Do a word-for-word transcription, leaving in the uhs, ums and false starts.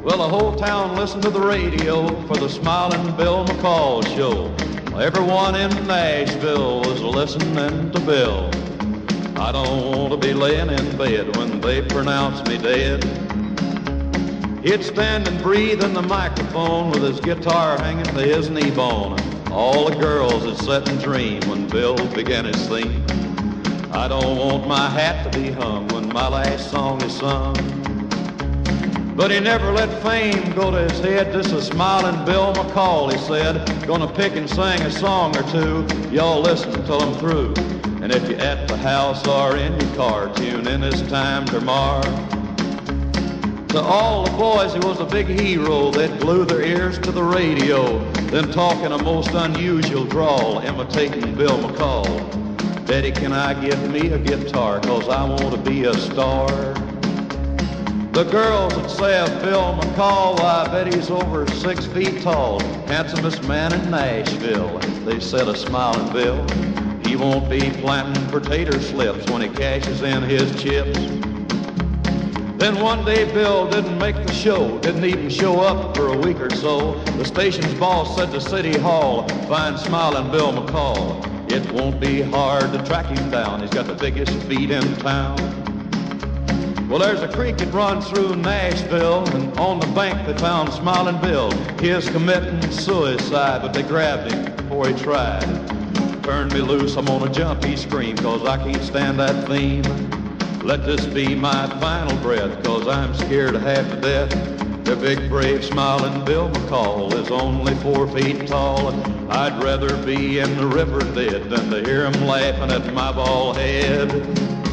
Well, the whole town listened to the radio for the Smiling Bill McCall show. Everyone in Nashville was listening to Bill. I don't want to be laying in bed when they pronounce me dead. He'd stand and breathe in the microphone with his guitar hanging to his knee bone. All the girls would sit and dream when Bill began his theme. I don't want my hat to be hung when my last song is sung. But he never let fame go to his head. This is Smiling Bill McCall, he said. Gonna pick and sing a song or two. Y'all listen till I'm through. And if you're at the house or in your car, tune in this time tomorrow. To all the boys, he was a big hero. They'd glue their ears to the radio, then talk in a most unusual drawl, imitating Bill McCall. Daddy, can I get me a guitar, 'cause I want to be a star? The girls would say of Bill McCall, I bet he's over six feet tall, handsomest man in Nashville. They said of Smiling Bill, he won't be planting potato slips when he cashes in his chips. Then one day Bill didn't make the show, didn't even show up for a week or so. The station's boss said to City Hall, find Smiling Bill McCall. It won't be hard to track him down, he's got the biggest feet in town. Well, there's a creek that runs through Nashville, and on the bank they found Smiling Bill. He is committing suicide, but they grabbed him before he tried. Turn me loose, I'm gonna jump, he screamed, 'cause I can't stand that theme. Let this be my final breath, 'cause I'm scared to half to death. The big, brave, Smiling Bill McCall is only four feet tall. I'd rather be in the river dead than to hear him laughing at my bald head.